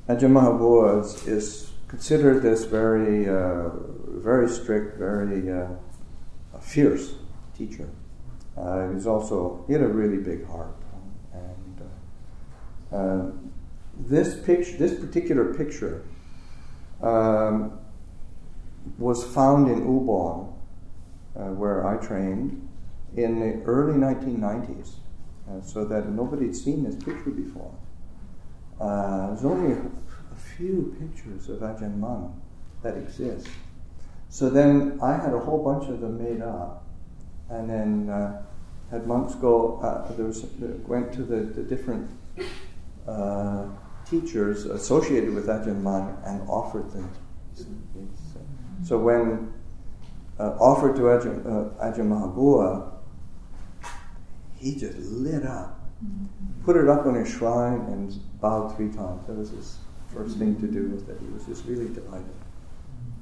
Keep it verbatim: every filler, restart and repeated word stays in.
Ajahn Mahabua is, is considered this very, uh, very strict, very uh, fierce teacher. Uh, he was also, he had a really big heart. And uh, uh, this picture, this particular picture um, was found in Ubon, uh, where I trained, in the early nineteen nineties, uh, so that nobody had seen this picture before. Uh, there's only a, a few pictures of Ajahn Mun that exist. So then I had a whole bunch of them made up, and then uh, had monks go, uh, there was, went to the, the different uh, teachers associated with Ajahn Mun and offered them. So when uh, offered to Ajahn, uh, Ajahn Mahabua, he just lit up, put it up on his shrine and bowed three times. That was his first thing to do with it. He was just really delighted.